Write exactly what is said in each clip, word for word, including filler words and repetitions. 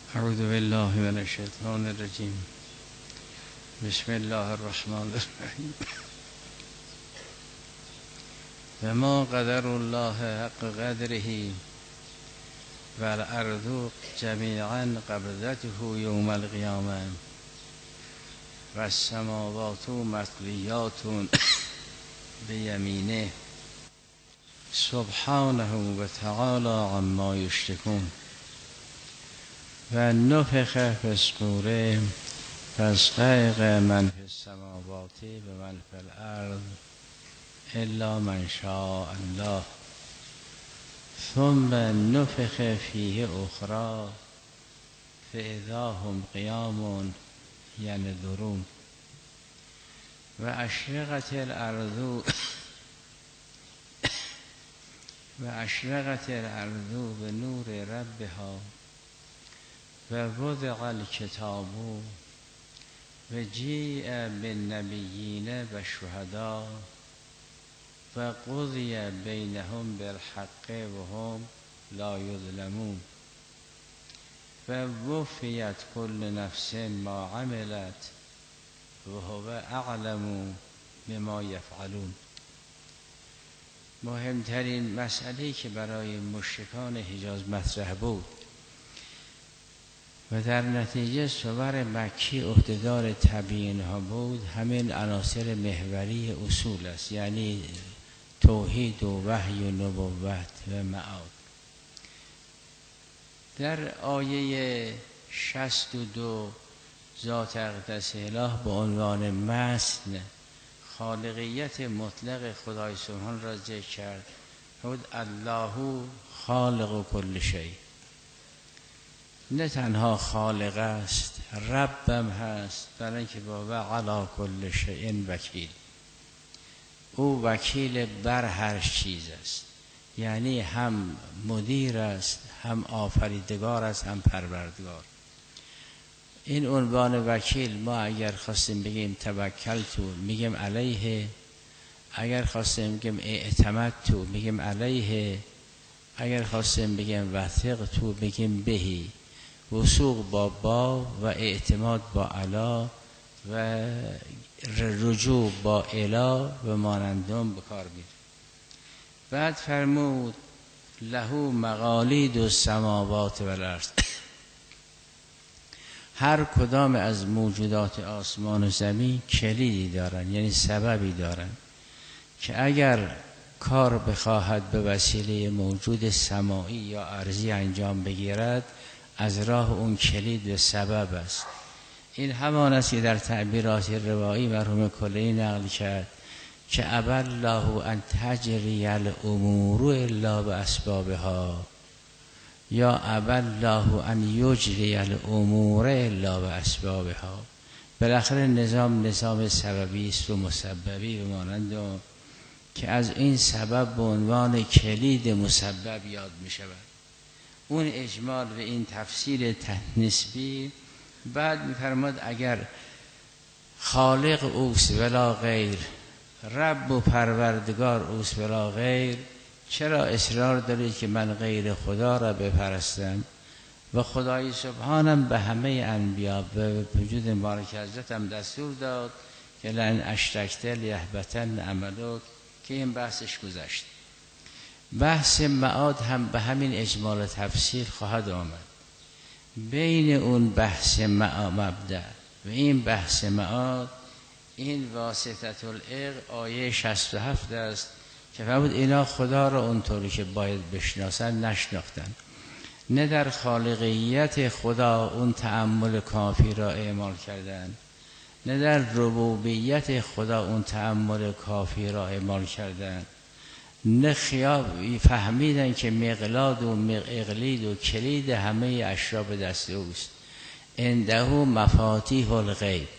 اعوذ بالله من الشیطان الرجیم. بسم الله الرحمن الرحیم. و ما قدر الله حق قدره و الارض جمیعا قبضته یوم القیامه و السماوات مطویات بیمینه سبحانه و تعالی عما یشرکون. و نفخ فی الصور فاصعق من فی السماوات و من فی الارض الا من شاء الله ثم نفخ فیه اخری فاذا هم قیام ینظرون. و اشرقت الارض و اشرقت الارض بنور ربها و وضع الکتاب و جیء بالنبیین و شهدا و قضی بینهم بالحق و هم لا یظلمون. و وفیت کل نفس ما عملت و هو اعلم بما یفعلون. مهمترین مسئله که برای مشرکان حجاز مطرح بود و در نتیجه صور مکی عهدهدار تبیین ها بود همین عناصر محوری اصول است، یعنی توحید و وحی و نبوت و معاد. در آیه شصت و دو ذات اقدس اله به عنوان متن خالقیت مطلق خدای سبحان را ذکر کرد. بود الله خالق کل شیء، نه تنها خالق است ربم هست، برای اینکه با علی کل شیء وکیل، او وکیل بر هر چیز است، یعنی هم مدیر است، هم آفریدگار است، هم پروردگار. این عنوان وکیل ما اگر خواستیم بگیم توکلتو میگیم علیه، اگر خواستیم بگیم اعتمدتو میگیم علیه، اگر خواستیم بگیم وثقتو میگیم بهی. وثوق با با و اعتماد با علا و رجوع با اله و مانندم بکار میره. بعد فرمود له مقالید السماوات و الارض. هر کدام از موجودات آسمان و زمین کلیدی دارن، یعنی سببی دارن که اگر کار بخواهد به وسیله موجود سماعی یا ارضی انجام بگیرد از راه اون کلید به سبب است. این همان است که در تعبیرات روایی مرحوم کلینی نقل کرد که ابى الله ان تجری الامور الا باسبابها، یا ابى الله ان یجری الامور الا باسبابها. بالاخره نظام نظام سببی است و مسببی و مانند که از این سبب به عنوان کلید مسبب یاد می شود. اون اجمال و این تفسیر نسبی. بعد می‌فرماد اگر خالق اوست ولا غیر، رب و پروردگار اوست ولا غیر، چرا اصرار دارید که من غیر خدا را بپرستم؟ و خدای سبحانم به همه انبیا به وجود مبارک حضرتم دستور داد که لئن اشرکت لیحبطن عملک، که این بحثش گذشت. بحث معاد هم به همین اجمال تفسیر خواهد آمد. بین اون بحث مبدأ و این بحث معاد این واسطه العق آیه شصت و هفت است که فرمود اینا خدا را اونطوری که باید بشناسن نشناختن، نه در خالقیت خدا اون تأمل کافی را اعمال کردن، نه در ربوبیت خدا اون تأمل کافی را اعمال کردن، نه خیال فهمیدن که مقلاد و اقلید و کلید همه اشیا به دست اوست. عنده مفاتیح الغیب.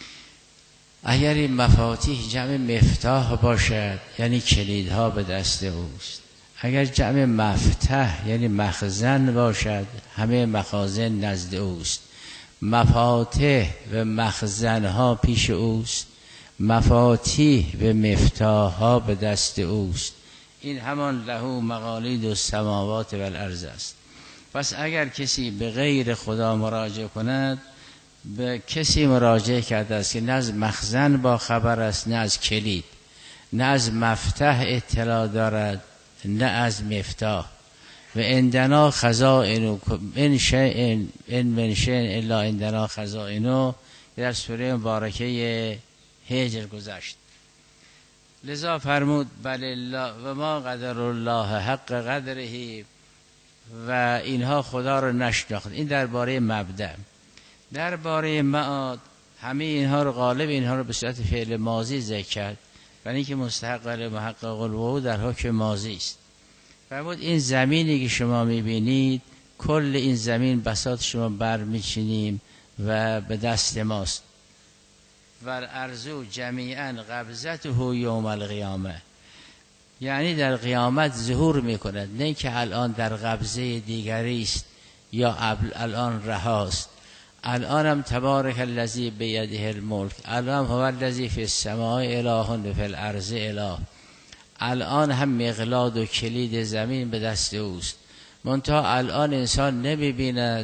اگر این مفاتیح جمع مفتاح باشد یعنی کلیدها به دست اوست. اگر جمع مفتح یعنی مخزن باشد همه مخازن نزد اوست. مفاتیح و مخزنها پیش اوست، مفاتیح و مفتاحها به دست اوست. این همان له مقالید السماوات و الارض است. پس اگر کسی به غیر خدا مراجعه کند، به کسی مراجعه کرده است که نه از مخزن با خبر است، نه از کلید، نه از مفتاح اطلاع دارد، نه از مفتاح. و عندنا خزائن ان شیء ان من شیء الا عندنا خزائن، در سوره مبارکه هجر گذشت. لذا فرمود بل الله و ما قدر الله حق قدره، و اینها خدا رو نشناخت. این درباره مبدأ. درباره معاد همه اینها رو غالب اینها رو به صورت فعل ماضی ذکر کرد، ولی اینکه مستحق محقق الوقوع در حکم ماضی است. فرمود این زمینی که شما میبینید، کل این زمین بساط شما بر میچینیم و به دست ماست. و الارض جمیعا قبضته یوم القیامه، یعنی در قیامت ظهور میکند، نه که الان در قبضه دیگری است یا الان رهاست. الان هم تبارک الذی بیده الملک، الان هو الذی فی السماء اله و فی الارض اله. الان هم مقلاد و کلید زمین به دست اوست، منتها الان انسان نمیبیند.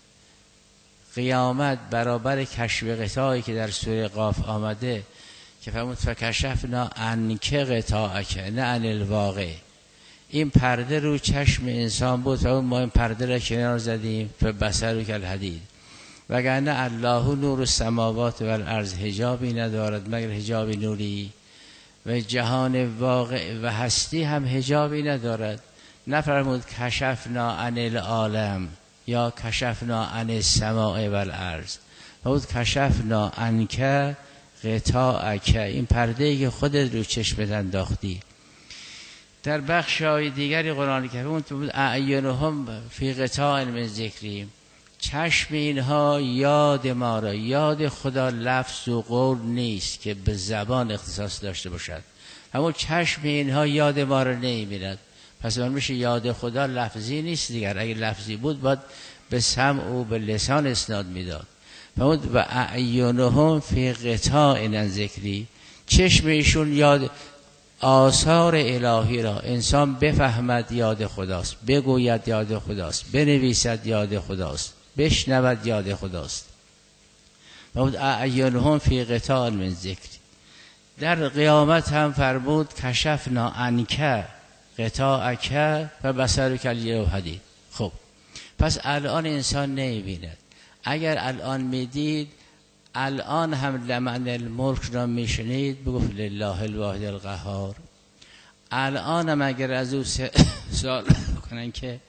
قیامت برابر کشف غطایی که در سوره قاف آمده که فرمود فکشفنا عنک غطاءک نه عن الواقع، این پرده رو چشم انسان بود، فرمود ما این پرده را کنار زدیم فبصرک الحدید. وگرنه الله نور السماوات و الارض، حجابی ندارد مگر حجاب نوری، و جهان واقع و هستی هم حجابی ندارد. نفرمود کشفنا عن العالم یا کشفنا عن السماء و الارض، فرمود کشفنا عنک غطاءک، این پرده‌ای که خودت رو چشمت انداختی. در بخش‌های دیگری قرآن کریم فرمود اعینهم فی غطاء من ذکری، چشم اینها یاد ما را، یاد خدا لفظ و قول نیست که به زبان اختصاص داشته باشد، همون چشم اینها یاد ما را نمی‌بیند. پس اون میشه یاد خدا لفظی نیست دیگر، اگه لفظی بود باید به سمع و به لسان اسناد میداد. فرمود و اعینهم فی غطاء من ذکری، چشم ایشون یاد آثار الهی را، انسان بفهمد یاد خداست، بگوید یاد خداست، بنویسد یاد خداست، بشنود یاد خداست. فرمود اعینهم فی غطاء من ذکری. در قیامت هم فرمود کشفنا عنک غطاءک و بصرک الیوم حدید. خب پس الان انسان نمیبیند. اگر الان میدید، الان هم لمن الملک را میشنید، بگفت لله الواحد القهار. الان هم اگر از او سوال کنن که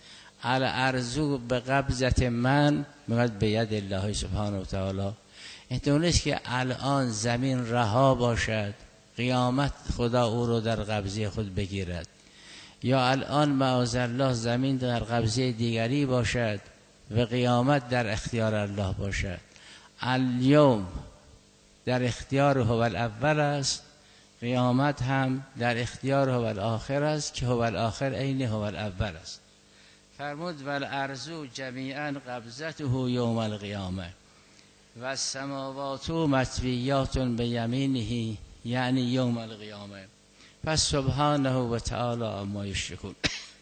الارض به قبضت من، میگوید به ید الله سبحانه و تعالی. احتمال است که الان زمین رها باشد، قیامت خدا او رو در قبضه خود بگیرد، یا الان معاذالله زمین در قبضه دیگری باشد و قیامت در اختیار الله باشد. الیوم در اختیار هو الاول است، قیامت هم در اختیار هو الاخر است که هو الاخر عین هو الاول است. فرمود و الارض جمیعا قبضته یوم القیامه و السماوات مطویات بیمینه یعنی یوم القیامه. پس سبحانه و تعالی اما یشرکون.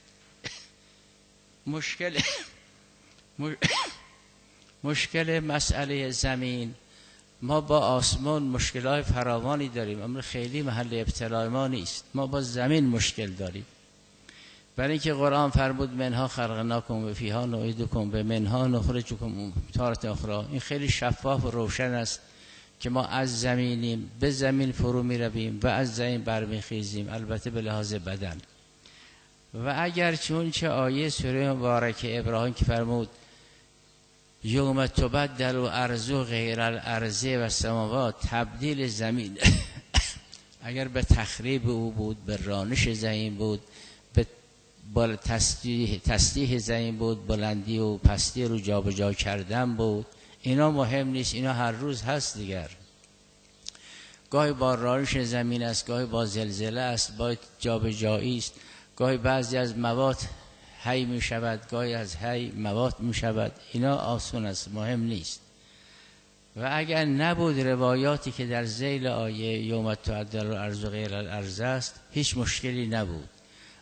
مشکل مشکل مسئله زمین، ما با آسمان مشکلات فراوانی داریم، اما خیلی محل ابتلای ما نیست. ما با زمین مشکل داریم، برای اینکه قرآن فرمود منها خلقناکم و فیها نعیدکم و منها نخرجکم تارة اخری. این خیلی شفاف و روشن است که ما از زمینیم، به زمین فرو می رویم و از زمین برمیخیزیم، البته به لحاظ بدن. و اگر چون چه آیه سوره مبارکه ابراهیم که فرمود یوم تبدل الارض غیر الارض و السماوات، تبدیل زمین اگر به تخریب او بود، به رانش زمین بود، به بال تسطیح تسطیح زمین بود، بلندی و پستی رو جابجا کردن بود، اینا مهم نیست، اینا هر روز هست دیگر. گاهی با رانش زمین است، گاهی با زلزله است، با جابجایی است، گاهی بعضی از مواد حی می شود، گاهی از حی مواد می شود. اینا آسون است، مهم نیست. و اگر نبود روایاتی که در ذیل آیه یوم تبدل الارض غیر الارض است، هیچ مشکلی نبود.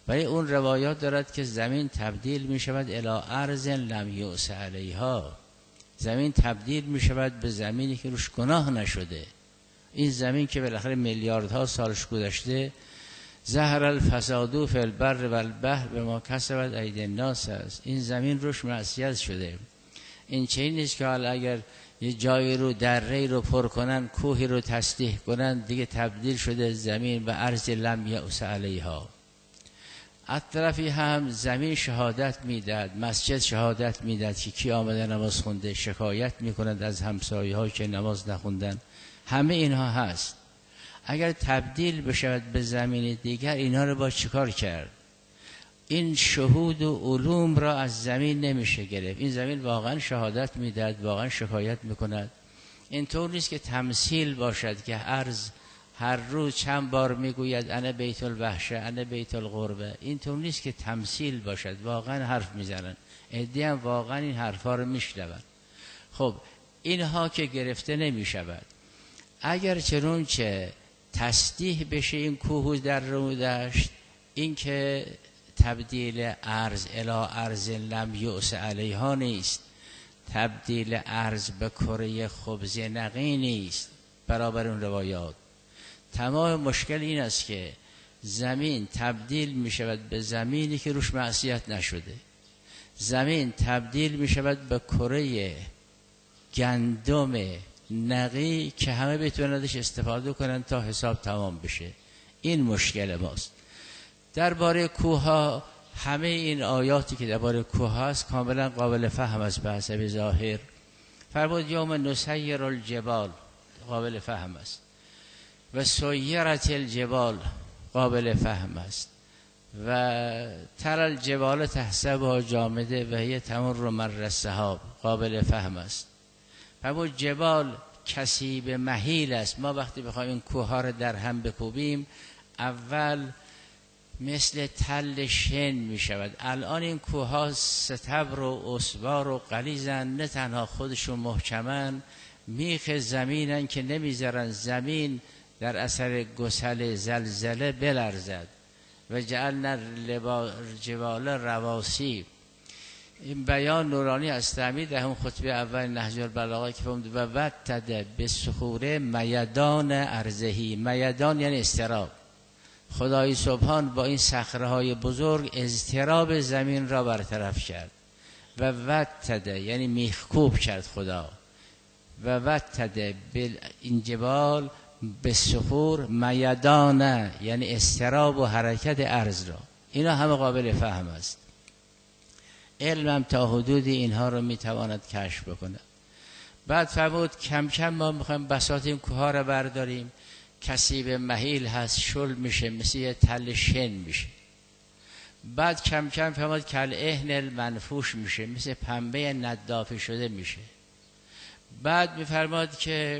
ولی اون روایات دارد که زمین تبدیل می شود الی ارض لم یؤس علیها، زمین تبدیل می شود به زمینی که روش گناه نشده. این زمین که بالاخره میلیاردها سالش گذشته، ظهر الفساد فی البر و البحر بما کسبت ایدی الناس است، این زمین روش معصیت شده. این چه نیست که حالا اگر یه جایی رو دره رو پر کنن، کوهی رو تسطیح کنن، دیگه تبدیل شده زمین به ارض لم یؤس علیها. از طرفی هم زمین شهادت میداد، مسجد شهادت میداد که کی آمده نماز خونده، شکایت میکند از همسایه ها که نماز نخوندن. همه اینها هست. اگر تبدیل بشود به زمین دیگر، اینها رو با چیکار کرد؟ این شهود و علوم را از زمین نمیشه گرفت. این زمین واقعا شهادت میداد، واقعا شکایت میکند. این طور نیست که تمثیل باشد که ارض هر روز چند بار میگوید انا بیت الوحشه انا بیت الغربه. این طور نیست که تمثیل باشد، واقعا حرف میزنن. عده‌ای هم واقعا این حرفا رو میشنون. خب اینها که گرفته نمیشود. اگر چنانچه تصدیح بشه این کوه در رو دشت، این که تبدیل ارض الی ارض لم یؤس علیها نیست، تبدیل ارض به کره خبز نقی نیست برابر اون روایات. تمام مشکل این است که زمین تبدیل می شود به زمینی که روش معصیت نشده، زمین تبدیل می شود به کره گندم نقی که همه بتونن ازش استفاده کنن تا حساب تمام بشه. این مشکل ماست. درباره کوه، همه این آیاتی که درباره کوه هست کاملا قابل فهم است به حسب ظاهر. فرمود یوم نسیر الجبال، قابل فهم است. و سیرت الجبال، قابل فهم است. و تر الجبال تحسبها جامده و هی تمر مر السحاب، قابل فهم است. فرمود جبال کثیب مهیل است. ما وقتی بخوایم این کوه ها رو در هم بکوبیم، اول مثل تل شن می شود. الان این کوه ها ستبر و اسوار و غلیظن، نه تنها خودشون محکمن، میخ زمینن که نمیذارن زمین در اثر گسل زلزله بلرزد. و جعلنا الجبال رواسی. این بیان نورانی از تعمید در هم خطبه اول نهج البلاغه که فرمود و وتد بالصخور میدان ارضهی. میدان یعنی اضطراب. خدای سبحان با این صخره های بزرگ اضطراب زمین را برطرف کرد. و وتد یعنی میخکوب کرد خدا. و وتد این جبال بالصخور میدان یعنی اضطراب و حرکت ارض را. اینا همه قابل فهم است. علمم تا حدودی اینها رو میتواند کشف بکنه. بعد فرمود کم کم ما میخوایم بساط این کوه ها رو برداریم. کثیب مهیل هست، شل میشه، مثل یه تل شن میشه. بعد کم کم فرمود کل اهن المنفوش میشه، مثل پنبه ندافه شده میشه. بعد میفرماد که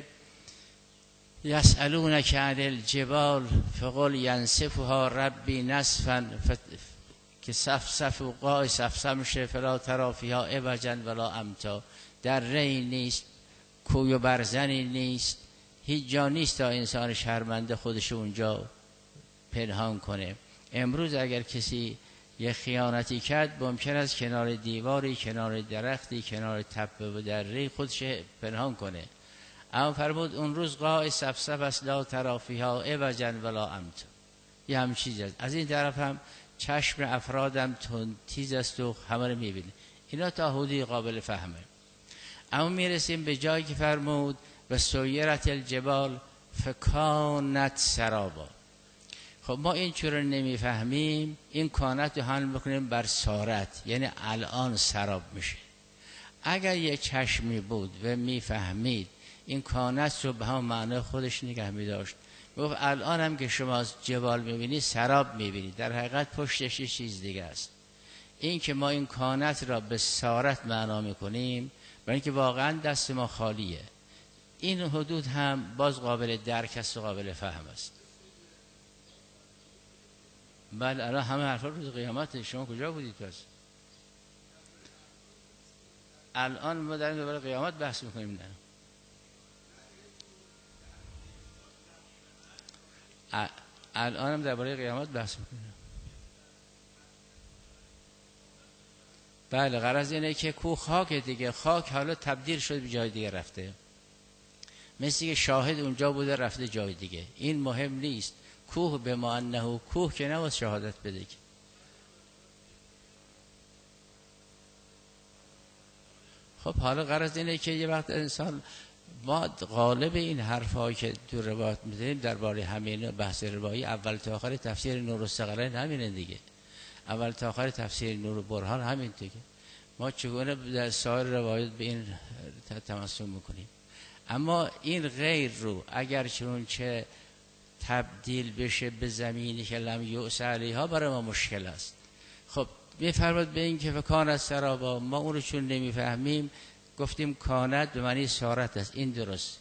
یسألونک عن الجبال فقل ینسفها ربی نسفا ف... که صف صف و قای صف صف میشه، فلا تری فیها عوجا ولا امتا. دره نیست، کوی و برزنی نیست، هیچ جا نیست تا انسان شرمنده خودش اونجا پنهان کنه. امروز اگر کسی یه خیانتی کرد، ممکن است کنار دیواری، کنار درختی، کنار تپه و دره خودش پنهان کنه. اما فرمود اون روز قاع صف صف است، لا تری فیها عوجا ولا امتا. یه هم چیز است. از این طرف هم چشم افرادم تیز است و همه رو میبینه. اینا تا حدودی قابل فهمه. اما میرسیم به جایی که فرمود و سیرت الجبال فکانت سرابا. خب ما این چرا نمیفهمیم؟ این کانت رو حمل بکنیم بر سارت، یعنی الان سراب میشه. اگر یه چشمی بود و میفهمید این کانت رو به هم معنی خودش نگه میداشت، گفت الان هم که شما از جبال میبینید سراب میبینید، در حقیقت پشتش یه چیز دیگه است. این که ما این کانت را به سارت معنا میکنیم برای اینکه واقعا دست ما خالیه. این حدود هم باز قابل درک است و قابل فهم است. بله الان همه حرفا روز قیامت. شما کجا بودید پس؟ الان ما داریم درباره قیامت بحث میکنیم. نه الان هم درباره قیامت بحث میکنیم. بله غرض اینه که کوه خاک دیگه، خاک حالا تبدیل شد به جای دیگه رفته، مثل که شاهد اونجا بوده رفته جای دیگه. این مهم نیست. کوه به ما انه کوه که نباید شهادت بده که. خب حالا غرض اینه که یه وقت انسان، ما غالب این حرفایی که تو روایت می‌ذاریم درباره همین بحث روایی اول تا آخر تفسیر نور الثقلین همینه دیگه، اول تا آخر تفسیر نور برهان همین دیگه. ما چگونه در سایر روایت به این تمسک میکنیم؟ اما این غیر رو اگر چون چه تبدیل بشه به زمینی که لم یؤس علیها برای ما مشکل است. خب میفرماد به این که فکان سرابا، ما اون رو چون نمیفهمیم گفتیم کانت به معنی سارت است، این درست.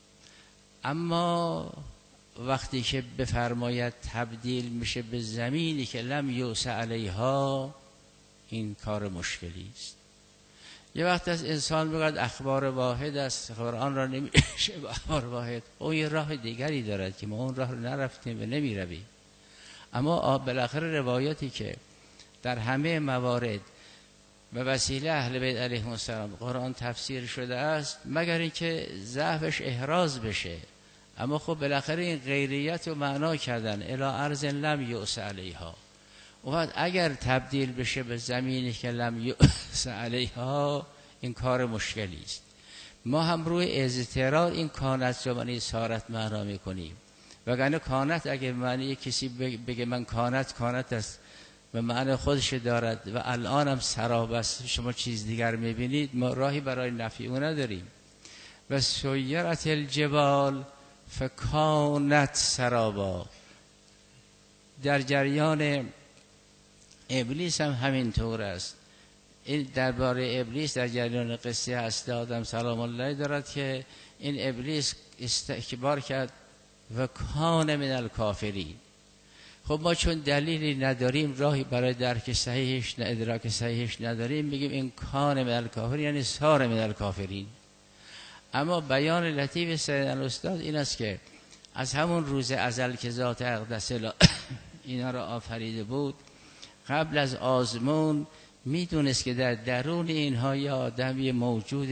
اما وقتی که بفرماید تبدیل میشه به زمینی که لم یؤس علیها، این کار مشکلی است. یه وقت از انسان بگوید اخبار واحد است، قرآن را نمیشه به اخبار واحد، او یه راه دیگری دارد که ما اون راه رو نرفتیم و نمیرویم. اما بالاخره روایاتی که در همه موارد به وسیله اهل بیت علیهم السلام قرآن تفسیر شده است، مگر اینکه ضعفش احراز بشه. اما خب بالاخره این غیریت رو معنا کردن الی ارض لم یؤس علیها. و اگر تبدیل بشه به زمینی که لم یؤس علیها، این کار مشکلی است. ما هم روی اضطرار این کانت رو معنی سارت معنا میکنیم، وگرنه کانت اگه معنی کسی بگه من کانت کانت است و معنی خودش دارد و الان هم سراب است، شما چیز دیگر میبینید، ما راهی برای نفی اون نداریم. و سیرت الجبال فکانت سرابا. در جریان ابلیس هم همین طور است. این درباره ابلیس در جریان قصه هست آدم سلام الله دارد که این ابلیس استکبار کرد و کان من الکافرین. خب ما چون دلیلی نداریم، راهی برای درک صحیحش نه ادراک صحیحش نداریم، میگیم این کان من الکافرین یعنی سار من الکافرین. اما بیان لطیف سید الاستاد این است که از همون روز ازل که ذات اقدس اینا را آفریده بود، قبل از آزمون میدونست که در درون اینها یه آدمی موجود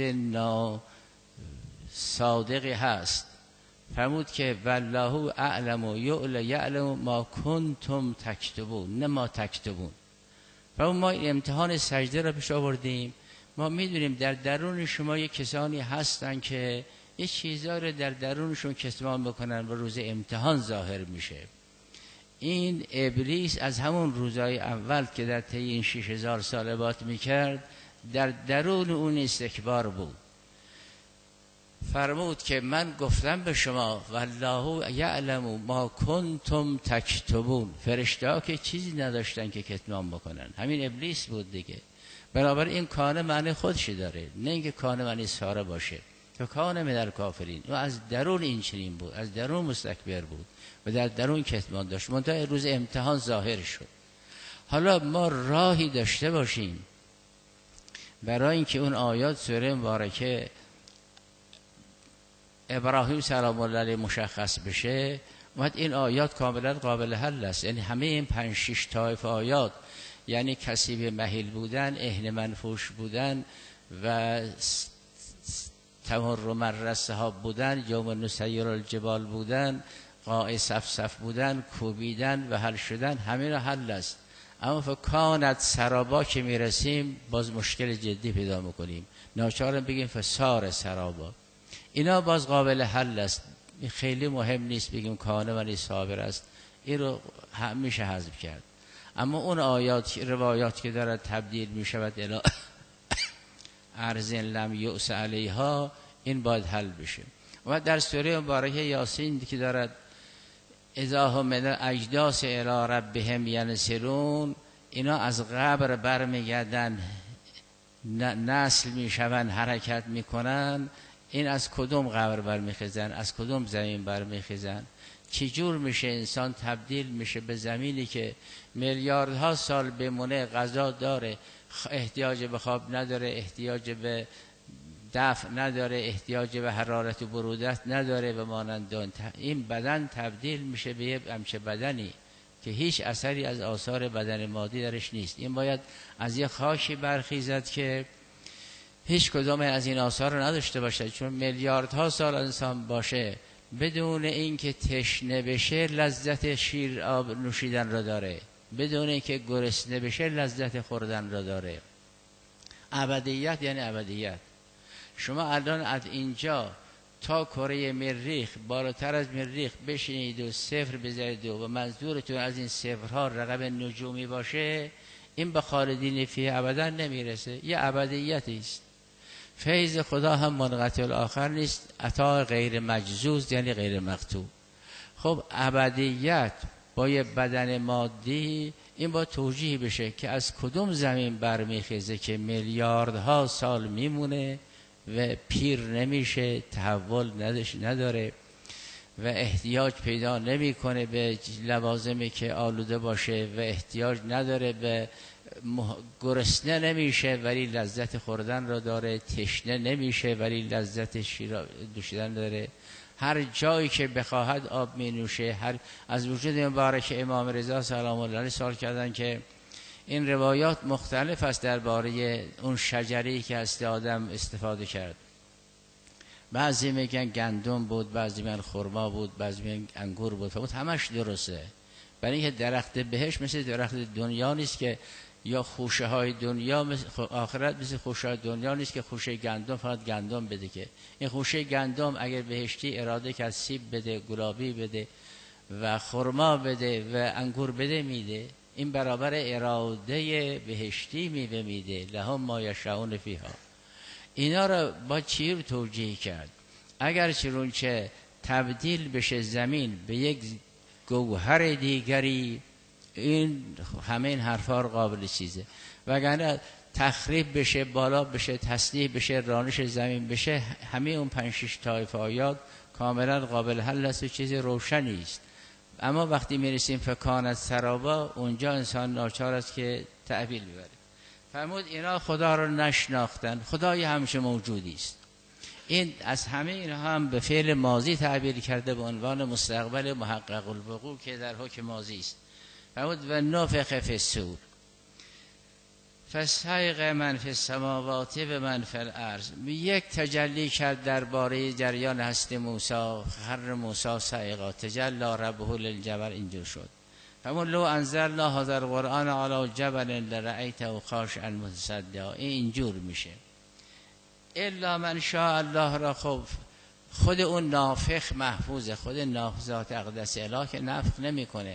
ناصادقی هست. فرمود که والله اعلم و یعلم ما کنتم تکتبون، نه ما تکتبون. فرمود ما این امتحان سجده را پیش آوردیم، ما میدونیم در درون شما یه کسانی هستن که یه چیزا رو در درونشون کتمان بکنن و روز امتحان ظاهر میشه. این ابلیس از همون روزهای اول که در طی این شش هزار سال عبادت میکرد، در درون اون استکبار بود. فرمود که من گفتم به شما والله یعلم ما کنتم تکتبون، فرشته ها که چیزی نداشتن که کتمان بکنن، همین ابلیس بود دیگه. برابر این کانه معنی خودش داره، نه اینکه کانه معنی ساره باشه. که کانه من الکافرین، و از درون این چنین بود، از درون مستکبر بود و در درون کتمان داشت، منتها روز امتحان ظاهر شد. حالا ما راهی داشته باشیم برای اینکه اون آیات سوره مبارکه ابراهیم سلام الله علیه مشخص بشه، وقت این آیات کاملا قابل حل است. یعنی همه این پنج شش طایف آیات، یعنی کسیب مهیل بودن، اهل منفوش بودن و تمر مر السحاب بودن، یوم نسیر الجبال بودن، قاع صف صف بودن، کوبیدن و حل شدن، همه را حل است. اما فکانت سرابا که میرسیم باز مشکل جدی پیدا میکنیم، ناچارم بگیم فسار سرابا. اینا باز قابل حل است، خیلی مهم نیست بگیم کانه ولی صابر است، این رو همیشه حذف کرد. اما اون آیات روایات که دارد تبدیل می شود الی ارض لم یؤس علیها، این باید حل بشه. و در سوره مبارکه یاسین که دارد اذا هم من الاجداث الی ربهم ینسلون، اینا از قبر برمیگردن، نسل میشون، حرکت میکنن. این از کدوم قبر برمیخیزن؟ از کدوم زمین برمیخیزن؟ چجور میشه انسان تبدیل میشه به زمینی که میلیاردها سال بمونه، غذا داره، احتیاج به خواب نداره، احتیاج به دفع نداره، احتیاج به حرارت و برودت نداره و مانند اون. این بدن تبدیل میشه به یه همچه بدنی که هیچ اثری از آثار بدن مادی درش نیست. این باید از یه خاکی برخیزد که هیچ کدام از این آثار رو نداشته باشه، چون میلیاردها سال انسان باشه بدون اینکه تشنه بشه لذت شیر آب نوشیدن را داره، بدون اینکه گرسنه بشه لذت خوردن را داره. ابدیت یعنی ابدیت. شما الان از اینجا تا کره مریخ بالاتر از مریخ بشینید و صفر بذارید و منظورتون از این صفرها رقم نجومی باشه، این به خالدین فیه ابدا نمیرسه، یه ابدیتی است. فیض خدا هم منقطع الاخر نیست، عطا غیر مجزوز یعنی غیر مقطوع. خب ابدیت با یه بدن مادی این با توجیه بشه که از کدوم زمین برمیخیزه که میلیاردها سال میمونه و پیر نمیشه، تحول نداره و احتیاج پیدا نمیکنه به لوازمی که آلوده باشه و احتیاج نداره به مح... گرسنه نمیشه ولی لذت خوردن را داره، تشنه نمیشه ولی لذت شیر دوشیدن داره، هر جایی که بخواهد آب می نوشه. هر از وجود مبارک امام رضا سلام الله علیه سوال کردن که این روایات مختلف است درباره اون شجری که از آدم استفاده کرد. بعضی میگن گندم بود، بعضی میگن خرما بود، بعضی میگن انگور بود. فقط همش درسته، برای اینکه درخت بهشت مثل درخت دنیا نیست که یا خوشه های دنیا مثل آخرت مثل خوشه های دنیا نیست که خوشه گندم فقط گندم بده. که این خوشه گندم اگر بهشتی اراده که سیب بده، گلابی بده و خرما بده و انگور بده میده، این برابر اراده بهشتی میوه میده. لهم ما یشاءون فیها. اینا رو با چی رو توجیه کرد؟ اگر چرونچه تبدیل بشه زمین به یک گوهر دیگری، این همه این حرفا قابل چیزه. وگرنه تخریب بشه، بالا بشه، تصنیع بشه، رانش زمین بشه، همه اون پنج شش طایفه آیات کاملا قابل حل است و چیز روشنی است. اما وقتی میرسیم فکانت سرابا، اونجا انسان ناچار است که تعبیل ببره. فرمود اینا خدا رو نشناختن. خدای همیشه موجودی است. این از همه اینها هم به فعل ماضی تعبیر کرده به عنوان مستقبل محقق الوقوع که در حکم ماضی است. فرمود و نفخ فی الصور فصیق من فی السماوات و من فی الارض. یک تجلی کرد درباره جریان هستی موسی، خر موسی صاعقا تجلی ربه للجبل. اینجور شد. فرمود لو انزلنا هذا القرآن علی جبل لرأیته خاشعا متصدعا. این اینجور میشه. الا من شاء الله را. خب خود اون نافخ محفوظه، خود نافذات اقدس اله که نفخ نمیکنه،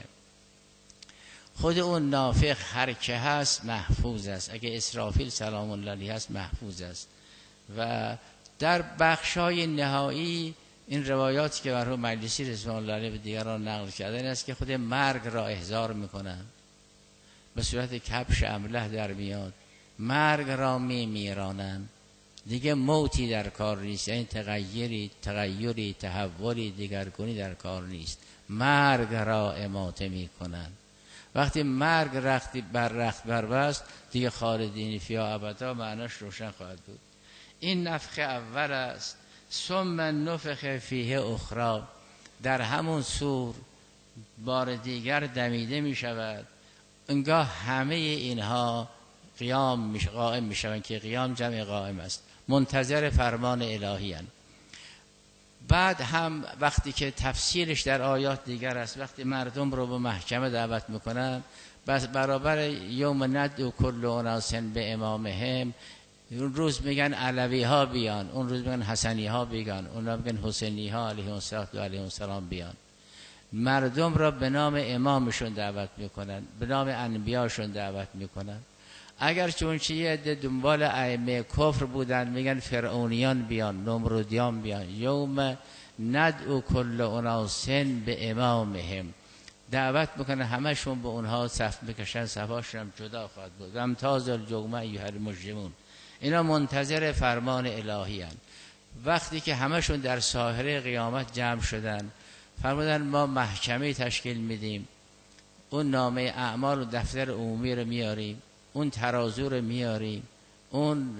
خود اون نافخ هر که هست محفوظ است. اگه اسرافیل سلام الله علیه هست محفوظ است. و در بخشای نهایی این روایاتی که مرحوم مجلسی رضوان الله علیه به دیگران نقل کردن است که خود مرگ را احضار میکنن، به صورت کبش امله در میاد، مرگ را میمیرانن، دیگه موتی در کار نیست، یعنی تغییری تغییری تحولی دیگرگونی در کار نیست، مرگ را اماته میکنن. وقتی مرگ رختی بر رخت بربست دیگه خالدین فیها ابدا معناش روشن خواهد بود. این نفخ اول است. ثم نفخ فیه اخری. در همون سور بار دیگر دمیده می شود. انگاه همه اینها قیام میشه، قائم می شوند که قیام جمع قائم است، منتظر فرمان الهی هستند. بعد هم وقتی که تفسیرش در آیات دیگر است، وقتی مردم رو به محکمه دعوت میکنن، بس برابر یوم ندعو کل اناس به امامهم، اون روز میگن علوی ها بیان، اون روز میگن حسنی ها بیان، اون روز میگن حسینی ها علیهم السلام و علیهم السلام بیان. مردم را به نام امامشون دعوت میکنن، به نام انبیاشون دعوت میکنن. اگر چون چه یه عده دنبال ائمه کفر بودن میگن فرعونیان بیان، نمرودیان بیان. یوم ندعو کل اناس به امامهم، دعوت میکنه همشون به اونها صف میکشن، صفاشون هم جدا خواهد بود. امتاز الجمع ایها المجرمون. اینا منتظر فرمان الهی هستند. وقتی که همشون در ساحره قیامت جمع شدن، فرمودن ما محکمه تشکیل میدیم، اون نامه اعمال و دفتر عمومی رو میاریم، اون ترازو رو میاریم، اون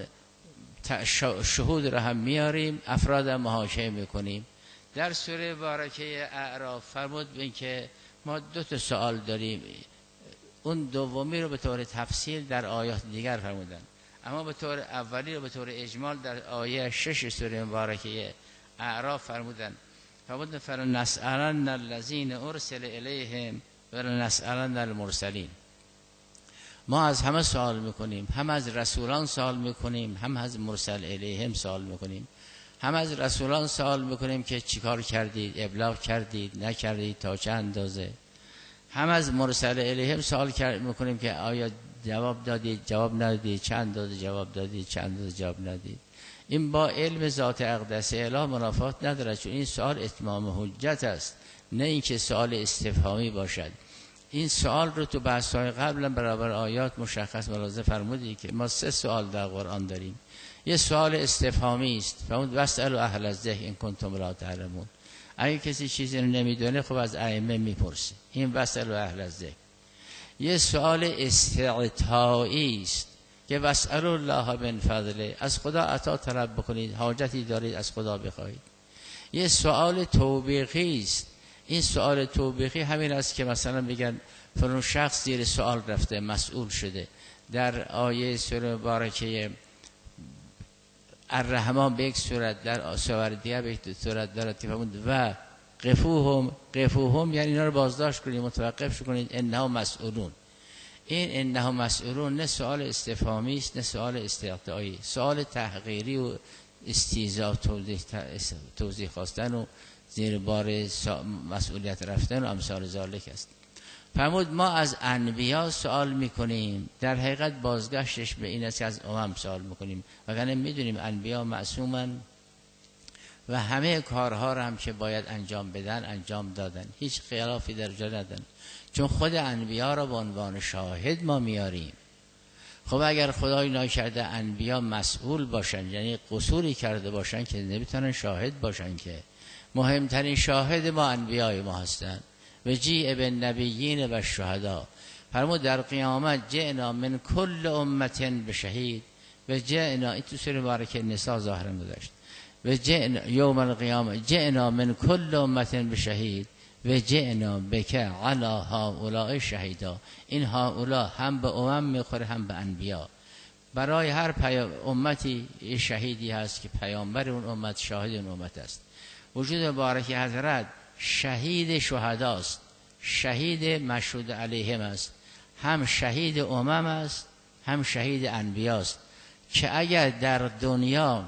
شهود رو هم میاریم، افراد محاکمه میکنیم. در سوره بارکه اعراف فرمود بین که ما دو تا سوال داریم، اون دومی رو به طور تفصیل در آیات دیگر فرمودن، اما به طور اولی رو به طور اجمال در آیه شش سوره مبارکه اعراف فرمودن. فرمودن فلنسألن الذین ارسل الیهم ولنسألن المرسلین. ما از همه سوال میکنیم، هم از رسولان سوال میکنیم، هم از مرسل الیهم سوال میکنیم. هم از رسولان سوال میکنیم که چیکار کردید، ابلاغ کردید، نکردید، تا چه اندازه. هم از مرسل الیهم سوال میکنیم که آیا جواب دادید، جواب ندادید، چند اندازه جواب دادید، چند اندازه جواب ندادید. این با علم ذات اقدس اله منافات نداره، چون این سوال اتمام حجت است، نه اینکه سوال استفهامی باشد. این سوال رو تو بحث‌های قبلا برابر آیات مشخص ملاحظه فرمودی که ما سه سوال در قرآن داریم. یه سوال استفهامی است، فرمود واسألوا اهل الذکر ان کنتم لا تعلمون. اگه کسی چیزی رو نمیدونه خب از ائمه میپرسه، این واسألوا اهل الذکر. یه سوال استعطایی است که واسألوا الله من فضله، از خدا عطا طلب بکنید، حاجتی دارید از خدا بخواهید. یه سوال توبیخی است. این سوال توبیخی همین است که مثلا بگن فلان شخص زیر سوال رفته، مسئول شده. در آیه سوره مبارکه الرحمن به یک صورت، در سوره دیگه به یک صورت دارد که فرمود و قفوهم، قفوهم یعنی اینا رو بازداشت کنید، متوقف کنید، انها مسئولون. این انها مسئولون نه سوال استفهامی است، نه سوال استعطایی، سوال تحقیری و استیزا، توضیح, توضیح خواستن و زیر بار مسئولیت رفتن و امثال ذالک است. فرمود ما از انبیا سوال میکنیم، در حقیقت بازگشتش به این است که از امم سوال میکنیم، وگرنه میدونیم انبیا معصومن و همه کارها را هم که باید انجام بدن انجام دادن، هیچ خلافی در جا ندن، چون خود انبیا را به عنوان شاهد ما میاریم. خب اگر خدای ناکرده انبیا مسئول باشن، یعنی قصوری کرده باشن که نمیتونن شاهد باشن، که مهمترین شاهد ما انبیای ما هستند. و جیء بالنبیین و شهدا، فرمود در قیامت جئنا من کل امت بشهید و جئنا، این تو سوره مبارکه نساء ظاهرا گذاشت، و جئنا یوم القیامه جئنا من کل امت بشهید و جئنا بک علی هؤلاء شهیدا. این هؤلاء هم به امم میخوره هم به انبیا. برای هر امتی شهیدی هست که پیامبر اون امت شاهد اون امت است. وجود مبارک حضرت شهید شهداست، شهید مشهود علیهم است، هم شهید امم است هم شهید انبیاست، که اگر در دنیا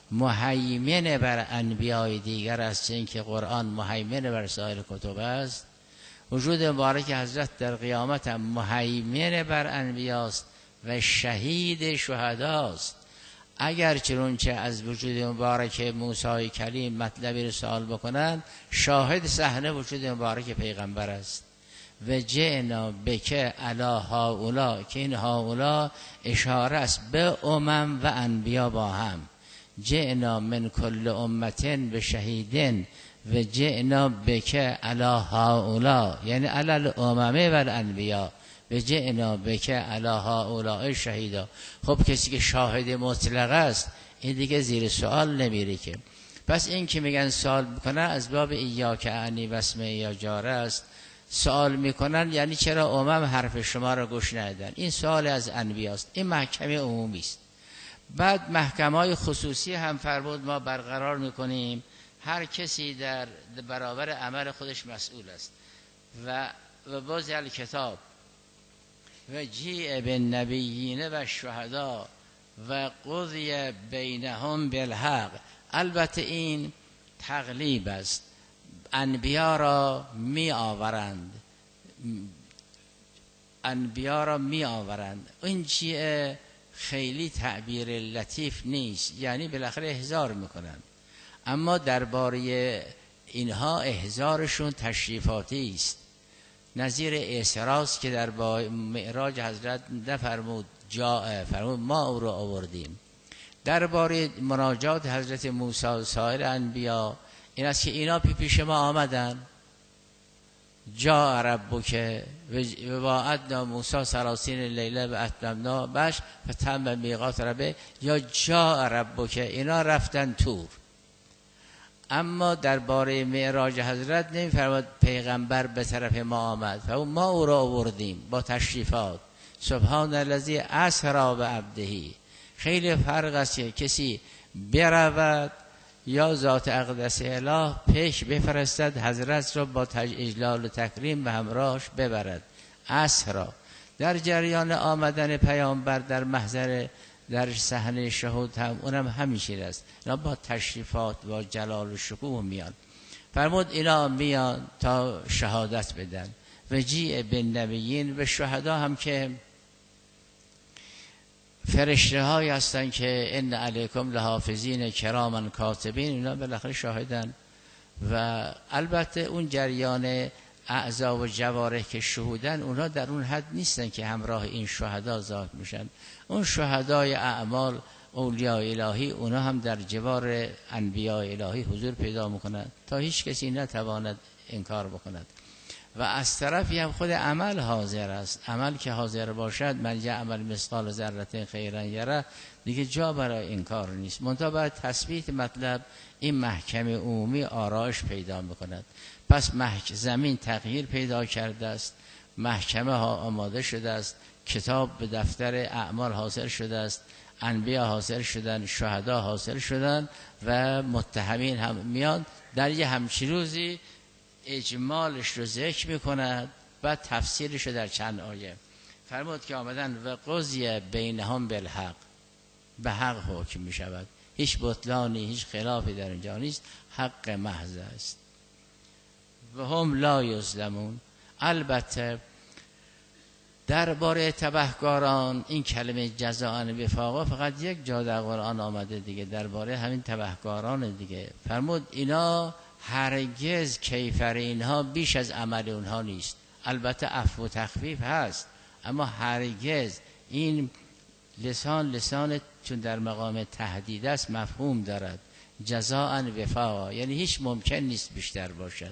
مهیمن بر انبیای دیگر است، این که قرآن مهیمن بر سایر کتب است، وجود مبارک حضرت در قیامت هم مهیمن بر انبیاست و شهید شهداست. اگر چنانچه از وجود مبارک موسی کلیم مطلبی رو سوال بکنند، شاهد صحنه وجود مبارک پیغمبر است. و جئنا بک علی هؤلاء، که این هؤلاء اشاره است به امم و انبیا با هم. جئنا من کل امت بشهیدن و جئنا بک علی هؤلاء، یعنی علی الامم و الانبیا، و جئنا بک علی هؤلاء شهیدا. خب کسی که شاهد مطلق است این دیگه زیر سوال نمیره که. پس این که میگن سوال میکنن از باب ایاک عنی و اسم یا جاره است. سوال میکنن یعنی چرا امم حرف شما را گوش ندادن؟ این سوال از انبیاست، این محکمه عمومی است. بعد محکمه‌های خصوصی هم فرمود ما برقرار میکنیم، هر کسی در برابر عمل خودش مسئول است. و و باز الکتاب و جیء بالنبیین و شهدا و قضی بینهم بالحق. البته این تقلیب است، انبیا را می آورند، انبیا را می آورند. این چیه؟ خیلی تعبیر لطیف نیست، یعنی بالاخره احضار میکنند، اما درباره اینها احضارشون تشریفاتی است. نظیر اعتراض که در معراج حضرت نفرمود جا فرمود ما او را آوردیم. درباره مناجات حضرت موسی و سایر انبیا این است که اینا پی پیش ما آمدن، جا ربک و وعدنا موسی ثلاثین لیله و اتممنا بش فتم میقات ربه، یا جا ربک اینا رفتن تور. اما درباره معراج حضرت نمی‌فرماد پیغمبر به طرف ما آمد و ما او را آوردیم با تشریفات. سبحان الذی اسری بعبده. خیلی فرق است که کسی برود یا ذات اقدس اله پیش بفرستد حضرت را با اجلال و تکریم به همراهش ببرد. اسری در جریان آمدن پیامبر در محضر در صحنه شهود هم اونم همیشه است، اینا با تشریفات با جلال و شکوه میان. فرمود اینا میان تا شهادت بدن. و جیع بالنبیین و شهدا هم که فرشته های هستن که ان علیکم لحافظین کراما کاتبین، اینا بالاخره شاهدن. و البته اون جریان اعضا و جوارح که شهودن اونا در اون حد نیستن که همراه این شهدا ذات میشن. اون شهدای اعمال اولیاء الهی اونا هم در جوار انبیاء الهی حضور پیدا میکنند تا هیچ کسی نتواند انکار بکند. و از طرفی هم خود عمل حاضر است. عمل که حاضر باشد، من یعمل مثقال ذره خیرا یره، دیگه جا برای انکار نیست. منتها باید تثبیت مطلب این محکمه عمومی آرایش پیدا میکند. پس محک زمین تغییر پیدا کرده است، محکمه ها آماده شده است، کتاب به دفتر اعمال حاصل شده است، انبیا حاصل شدن، شهدا حاصل شدن و متهمین هم میان. در یه همچین روزی اجمالش رو ذکر میکند و تفسیرش رو در چند آیه فرمود که آمدن و قضیه بینهم بالحق، به حق حکم میشود، هیچ بطلانی هیچ خلافی در اینجا نیست، حق محض است. و هم لا یظلمون. البته درباره تبهکاران این کلمه جزاء وفاقا فقط یک جا در قرآن آمده دیگه، درباره همین تبهکاران دیگه. فرمود اینا هرگز کیفر اینها بیش از عمل اونها نیست. البته عفو و تخفیف هست، اما هرگز این لسان لسان چون در مقام تهدید است مفهوم دارد. جزاء وفاقا یعنی هیچ ممکن نیست بیشتر باشد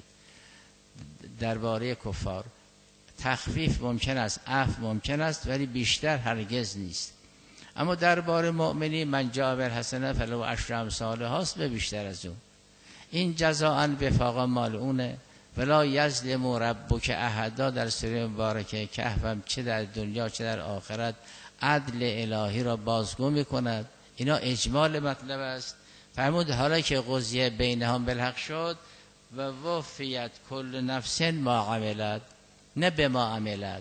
درباره کفار. تخفیف ممکن است، عفو ممکن است، ولی بیشتر هرگز نیست. اما درباره مؤمنی من جاء بالحسنه فله عشر امثالها هست، به بیشتر از اون. این جزاء وفاقا مال اونه. ولا یظلم ربک احدا در سوره مبارکه کهف هم چه در دنیا چه در آخرت عدل الهی را بازگو میکند. اینا اجمال مطلب است. فرمود حالا که قضیه بینهم بالحق شد و وفیت کل نفس ما عملت، نه به ما عملت،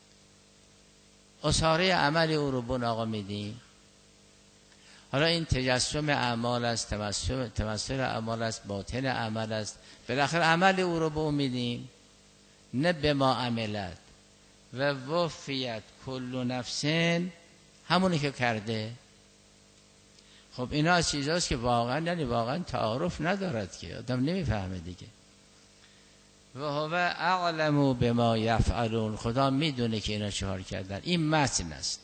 اصاره عمل او رو بون آقا میدیم. حالا این تجسم اعمال است، تمثل تمثل اعمال است، باطن عمل است، بالاخره عمل او رو به او میدیم، نه به ما عملت. و وفیت کل نفس همونی که کرده. خب اینا از چیزاست که واقعا یعنی واقعا تعارف ندارد که آدم نمیفهمه دیگه. و هو اعلم بما یفعلون، خدا میدونه که اینا چهار کردن. این متن است.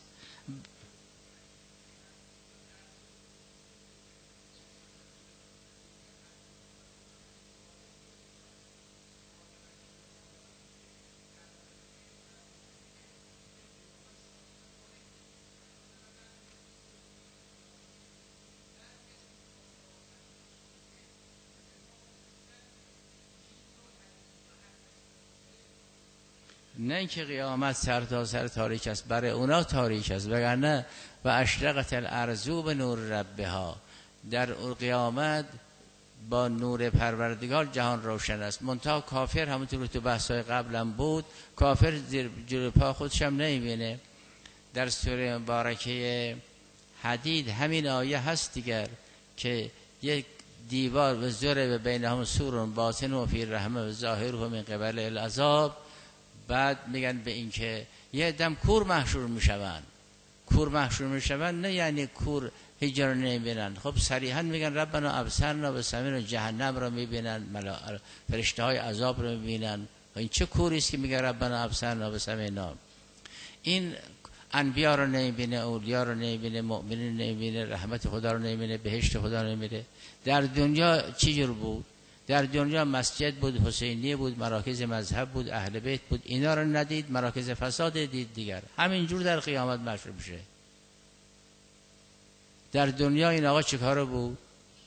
نه اینکه قیامت سر تا سر تاریک است، برای اونا تاریک است، وگرنه و اشرقت الارض به نور ربها، در قیامت با نور پروردگار جهان روشن است. منتها کافر همونطور تو بحث‌های قبلم بود، کافر زیر جلوی پا خودش هم نمی‌بینه. در سوره مبارکه حدید همین آیه هست دیگر که یک دیوار و زره به بینهم سور باطن و فی الرحمه و ظاهره من قبل العذاب. بعد میگن به این که یه دم کور محشور میشون. کور محشور میشون نه یعنی کور هیچ رو نمیبینن. خب صریحا میگن ربنا ابصرنا و سمعنا جهنم رو میبینن، فرشته های عذاب رو میبینن. این چه کوری است که میگه ربنا ابصرنا و سمعنا؟ این انبیا رو نمیبینه، اولیا رو نمیبینه، مؤمنین نمیبینه، رحمت خدا رو نمیبینه، بهشت خدا رو نمیبینه. در دنیا چی جور بود؟ در دنیا مسجد بود، حسینیه بود، مراکز مذهب بود، اهل بیت بود. اینا رو ندید، مراکز فساد دید دیگر. همینجور در قیامت محشور میشه. در دنیا این آقا چیکار بود؟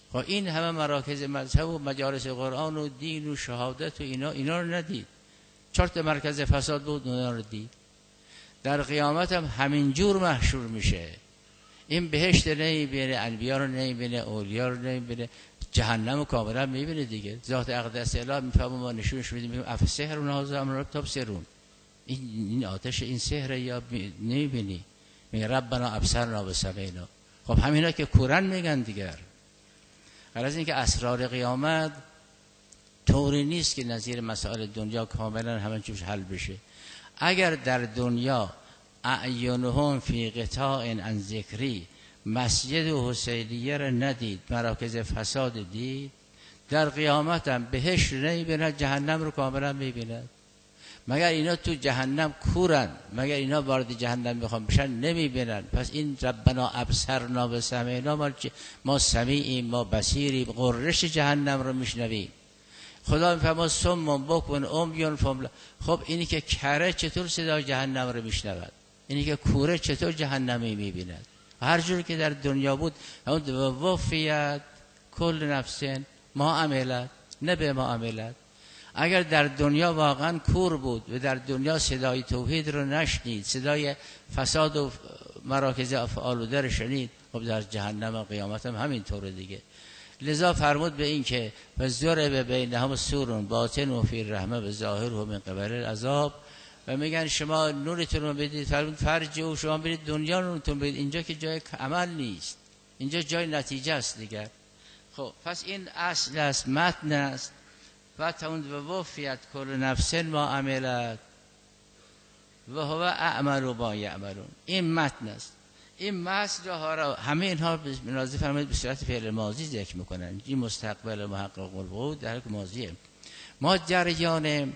خب این همه مراکز مذهب و مجالس قرآن و دین و شهادت و اینا اینا رو ندید. چهار تا مرکز فساد بود اونا رو دید. در قیامت هم همین جور محشور میشه. این بهشت نمیبینه، انبیا رو نمیبینه، اولیا رو نمیبینه، جهنم رو کاملا میبینه دیگه. ذات اقدس اله میفهمه، ما نشونش میدیم، میگیم اف سحر و ناز امر تبصرون، این این آتش این سحر یا نمیبینی؟ میگه ربنا ابصرنا و سمعنا. خب همینا که کورن میگن دیگر. غرض این که اسرار قیامت طوری نیست که نظیر مسائل دنیا کاملا همه چیز حل بشه. اگر در دنیا اعینهم فی قطاع عن ذکری، مسجد حسینیه را ندید، مراکز فساد دید، در قیامت هم بهشت نمیبیند، جهنم رو کاملا میبیند. مگر اینا تو جهنم کورن؟ مگر اینا وارد جهنم میخوان بشن؟ نمیبینن. پس این ربنا ابصرنا و سمعنا، ما ما سمیعیم، ما بصیریم، قررش جهنم رو میشنویم. خدا میفهمه سم بکن عمیون فهم. خب اینی که کره چطور صدای جهنم رو میشنود؟ اینی که کوره چطور جهنمی میبیند؟ هر جور که در دنیا بود همون وفیت کل نفسن ما عملت، نه به ما عملت. اگر در دنیا واقعا کور بود و در دنیا صدای توحید رو نشنید، صدای فساد و مراکز آلوده رو شنید، خب در جهنم و قیامت هم همین طوره دیگه. لذا فرمود به این که و ضرب بینهم سور باطن و فی الرحمه و ظاهر و من قبل العذاب، و میگن شما نورتون رو بدید، فرمود فرج و شما برید دنیا نورتون بدید، اینجا که جای عمل نیست، اینجا جای نتیجه است دیگر. خب پس این اصل است، متن است. و تون و وفیت کل نفس ما عملت و هو اعمل و ما یعملون. این متن است. این متن را همه اینها مناظر فرمود به صورت فعل ماضی ذکر میکنن. این مستقبل محقق الوقوع در حال ماضیه. ما جریان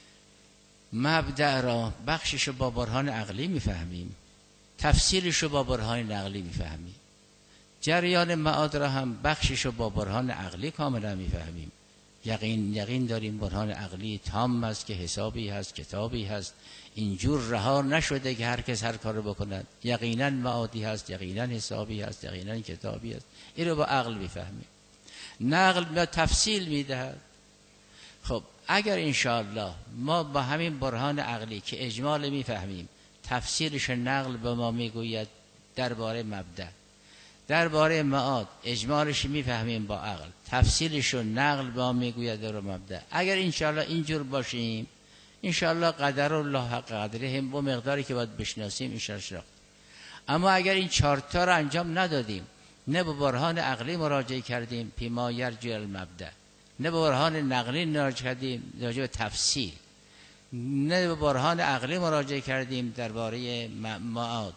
مبدأ را بخشش با برهان عقلی میفهمیم، تفسیرش با برهان نقلی میفهمیم. جریان معاد را هم بخشش با برهان عقلی کاملا میفهمیم. یقین یقین داریم برهان عقلی تام است که حسابی هست، کتابی هست، اینجور رها نشده که هر کس هر کار بکند. یقینا معادی هست، یقینا حسابی هست، یقینا کتابی هست. این رو با عقل میفهمیم. نقل به تفصیل میدهد. خب اگر انشاءالله ما با همین برهان عقلی که اجمال میفهمیم، تفسیرش نقل به ما میگوید درباره مبدأ، درباره معاد اجمالش میفهمیم با عقل، تفصیلش رو نقل به ما میگوید در مبدأ. اگر انشاءالله اینجور باشیم، انشاءالله قدر الله حق قدره هم با مقداری که باید بشناسیم انشاءالله. اما اگر این چارتا رو انجام ندادیم، نه به برهان عقلی مراجعه کردیم پیما یرجع المبدأ، نه به برهان نقلی مراجعه کردیم راجع به تفصیل، نه به برهان عقلی مراجعه کردیم درباره معاد،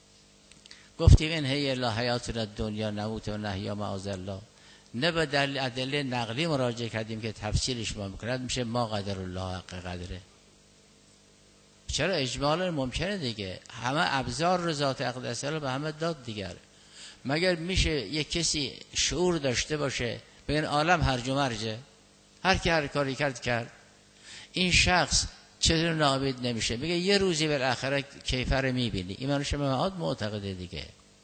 گفتیم این هی الا حیاتنا دنیا نموت و نحیا معاذ الله، نه به دلیل ادله نقلی مراجعه کردیم که تفسیرش ما میکند، میشه ما قدر الله حق قدره. چرا اجمالا ممکنه دیگه، همه ابزار رو ذات اقدس رو به همه داد دیگر. مگر میشه یک کسی شعور داشته باشه به این عالم هرج و مرجه، هر کی هر کاری کرد کرد، این شخص چطور ناامید نمیشه؟ میگه یه روزی بالاخره کیفر میبینی. ایمان شما معاد معتقده دیگه.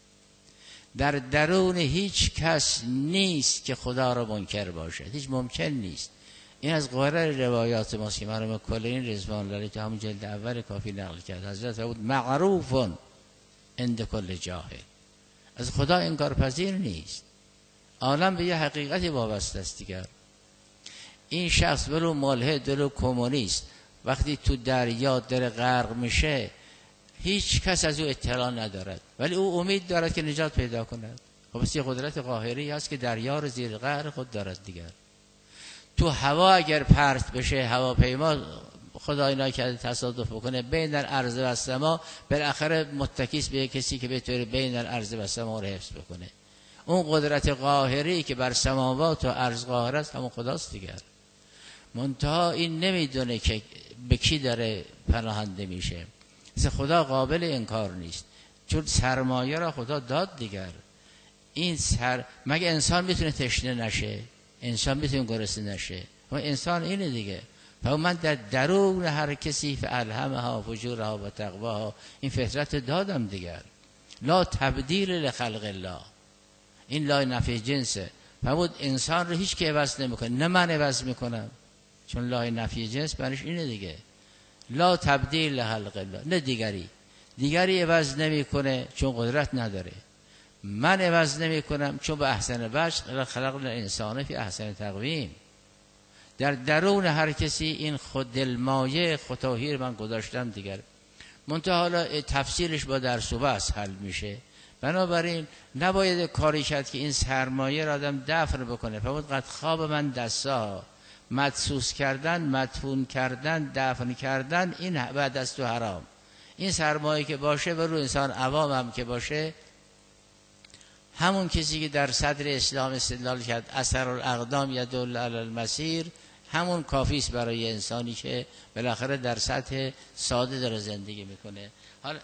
در درون هیچ کس نیست که خدا را منکر باشه، هیچ ممکن نیست. این از قرار روایات ماست که مرحوم کلینی رضوان الله تو همون جلد اول کافی نقل کرد. حضرت بود معروف عند کل جاهل، از خدا انکار پذیر نیست. عالم به یه حقیقتی وابسته است دیگر. این شخص ولو ملحد ولو کمونیست وقتی تو دریا در غرق میشه، هیچ کس از او اطلاع ندارد، ولی او امید دارد که نجات پیدا کند. خب بس یه قدرت قاهری هست که دریا رو زیر قهر خود دارد دیگر. تو هوا اگر پرت بشه هواپیما، خدای نکرده تصادف بکنه بین الارض و السما، بالاخره متکیس به کسی که بتونه بین الارض و السما رو حفظ بکنه. اون قدرت قاهری که بر سماوات و ارض قاهر است همون خداست دیگر. منتها این نمیدونه که به کی داره پناهنده میشه. مثل خدا قابل انکار نیست، چون سرمایه را خدا داد دیگر. این سر مگه انسان میتونه تشنه نشه؟ انسان میتونه گرسنه نشه؟ و انسان اینه دیگه. و من در درون هر کسی فالهمها فجورها و تقواها، این فطرت دادم دیگر. لا تبدیل لخلق الله، این لا نفی جنسه. فرمود انسان رو هیچ که عوض نمیکنه، نه من عوض میکنم، چون لای نفی جنس برش اینه دیگه، لا تبدیل لخلق الله، نه دیگری دیگری عوض نمیکنه چون قدرت نداره، من عوض نمیکنم چون به احسن وجه خلقنا الانسان فی احسن تقویم. در درون هر کسی این خود دلمایه خطاهی من گذاشتم دیگر، منتها حالا تفصیلش با درس و بحث حل میشه. بنابراین نباید کاری کرد که این سرمایه را آدم دفن بکنه. فرمود قد خواب من دستا، مدسوس کردن، مدفون کردن، دفن کردن، این بعد از تو حرام. این سرمایه که باشه و رو انسان عوام هم که باشه، همون کسی که در صدر اسلام استدلال کرد اثر الاقدام یدل علی المسیر، همون کافی است برای انسانی که بالاخره در سطح ساده داره زندگی میکنه. حالا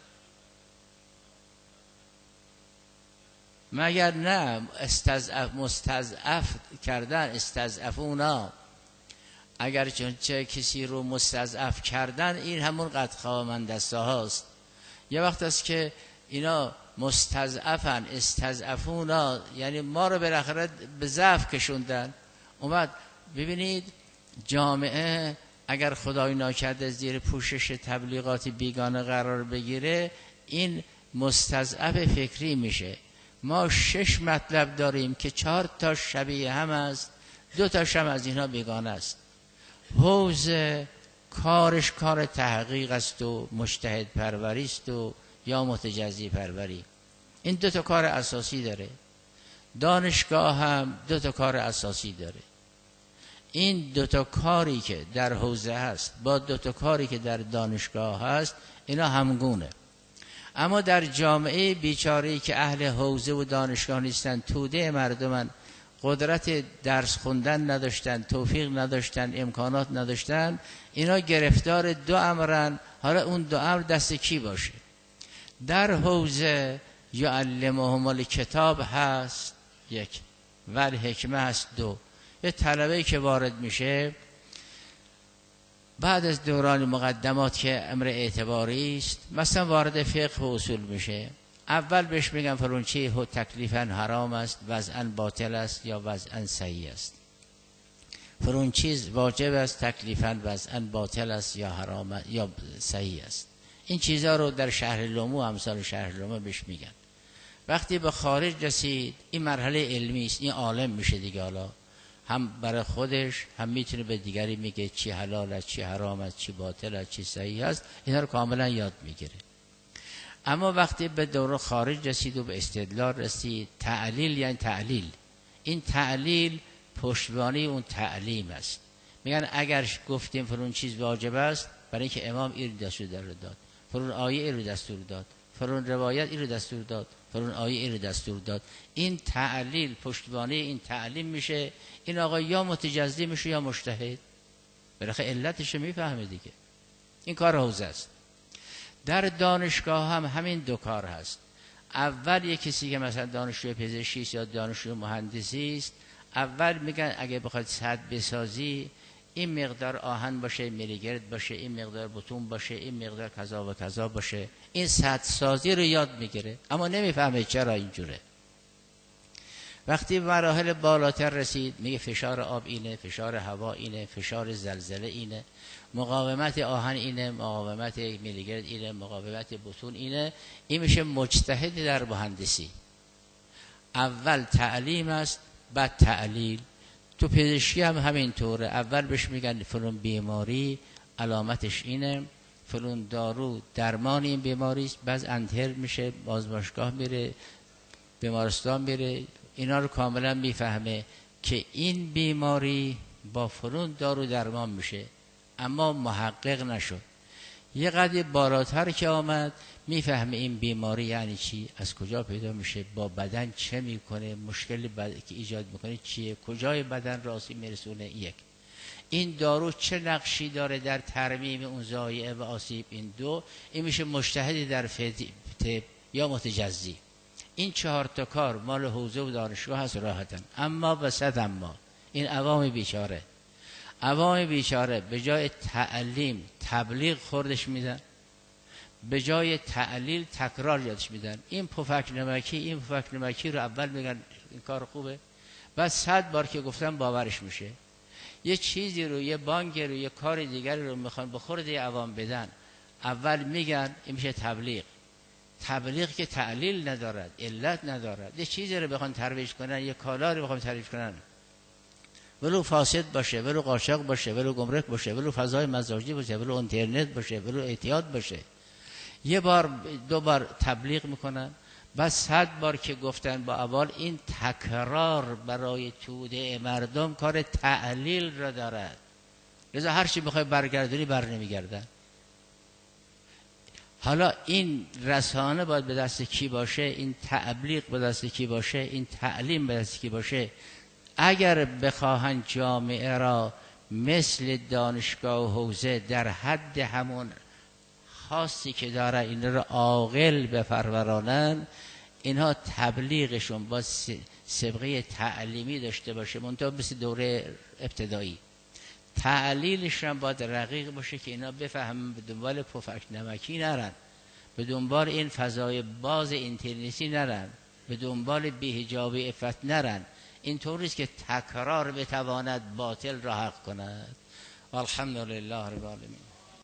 مگر نه استضعف مستضعف کردن، استضعفونا، اگر چون چه کسی رو مستضعف کردن، این همون قد خواب من دسته هاست. یه وقت است که اینا مستضعفن، استضعفونا، یعنی ما رو بالاخره به ضعف کشوندن. اومد ببینید جامعه اگر خدای ناکرده زیر پوشش تبلیغات بیگانه قرار بگیره، این مستضعف فکری میشه. ما شش مطلب داریم که چهار تا شبیه هم است، دو تاش هم از اینا بیگانه است. حوزه کارش کار تحقیق است و مجتهد پروری است و یا متجزی پروری، این دو تا کار اساسی داره. دانشگاه هم دو تا کار اساسی داره. این دو تا کاری که در حوزه هست با دو تا کاری که در دانشگاه هست، اینا همگونه. اما در جامعه بیچاره‌ای که اهل حوزه و دانشگاه نیستن، توده مردمن، قدرت درس خوندن نداشتن، توفیق نداشتن، امکانات نداشتن، اینا گرفتار دو امرن. حالا اون دو امر دست کی باشه؟ در حوزه یعلمهم الکتاب هست یک، ول حکمه هست دو. یه طلبه‌ای که وارد میشه بعد از دوران مقدمات که امر اعتباری است، مثلا وارد فقه و اصول میشه، اول بهش میگن فرون چی تکلیفاً حرام است، وضعاً باطل است یا وضعاً صحیح است. فرون چیز واجب است، تکلیفاً وضعاً باطل است یا حرام یا صحیح است. این چیزها رو در شهر لومو، امثال شهر لومو بهش میگن. وقتی به خارج رسید، این مرحله علمی است، این عالم میشه دیگه. حالا هم برای خودش هم میتونه به دیگری میگه چی حلال است، چی حرام است، چی باطل است، چی صحیح است. اینا رو کاملا یاد میگیره. اما وقتی به دور خارج رسید و به استدلال رسید، تعلیل یعنی تعلیل، این تعلیل پشتوانه اون تعلیم است. میگن اگر گفتیم فرون چیز واجب است، برای اینکه امام این دستور داد، فرون آیه این رو دستور داد، فرون روایت این رو دستور داد، فرون آیه این رو دستور داد. این تعلیل پشتوانه این تعلیم میشه. این آقا یا متجزی میشه یا مجتهد، بالاخره علتش رو میفهمه دیگه. این کار حوزه است. در دانشگاه هم همین دو کار هست. اول یک کسی که مثلا دانشجوی پزشکی است یا دانشجوی مهندسی است، اول میگن اگه بخواد سد بسازی، این مقدار آهن باشه، میلیگرد باشه، این مقدار بتون باشه، این مقدار کذا و کذا باشه. این سد سازی رو یاد میگیره، اما نمیفهمه چرا اینجوره. وقتی مراحل بالاتر رسید، میگه فشار آب اینه، فشار هوا اینه، فشار زلزله اینه، مقاومت آهن اینه، مقاومت میلیگرد اینه، مقاومت بتون اینه. این میشه مجتهد در مهندسی. اول تعلیم است، بعد تعلیل. تو پزشکی هم همینطوره. اول بهش میگن فلان بیماری علامتش اینه، فلان دارو درمان این بیماری است، بعد انتر میشه، بازمایشگاه میره، بیمارستان میره، اینا رو کاملا میفهمه که این بیماری با فلان دارو درمان میشه، اما محقق نشد. یه قدر بالاتر که آمد، میفهمه این بیماری یعنی چی، از کجا پیدا میشه، با بدن چه میکنه، مشکل بد... که ایجاد میکنه چیه، کجای بدن راسی میرسونه. یک، این دارو چه نقشی داره در ترمیم اون ضایعه و آسیب. این دو، این میشه مجتهدی در طب یا متجزی. این چهار تا کار مال حوزه و دانشگاه هست راحتن. اما وسط اما این عوام بیچاره، عوام بیچاره به جای تعلیم تبلیغ خوردش میدن، به جای تعلیل تکرار یادش میدن. این پفک نمکی، این پفک نمکی رو اول میگن این کار خوبه، بعد صد بار که گفتم باورش میشه. یه چیزی رو، یه بانک رو، یه کار دیگری رو میخوان به خورده عوام بدن، اول میگن این میشه تبلیغ. تبلیغ که تعلیل ندارد، علت ندارد. یه چیزی رو بخوان ترویج کنن، یه کالا رو بخوان ترویج کنن، ولو فاسد باشه، ولو قاچاق باشه، ولو گمرک باشه، ولو فضای مزاجی باشه، ولو اینترنت باشه، ولو اعتیاد باشه، یه بار دو بار تبلیغ میکنن. بعد صد بار که گفتن با اول، این تکرار برای توده مردم کار تعلیل را دارد، لذا هر چی بخوای برگردونی بر نمیگردن. حالا این رسانه باید به دست کی باشه؟ این تبلیغ به دست کی باشه؟ این تعلیم به دست کی باشه؟ اگر بخواهند جامعه را مثل دانشگاه و حوزه در حد همون خاصی که داره این را عاقل بپرورانن، اینها تبلیغشون با سابقه تعلیمی داشته باشه، منتها مثل دوره ابتدایی. تعلیلش هم باید رقیق باشه که اینا بفهمن، به دنبال پفک نمکی نرن، به دنبال این فضای باز اینترنتی نرن، به دنبال بی‌حجابی عفت نرن. این طوریست که تکرار بتواند باطل را حق کند. والحمدلله رب العالمین.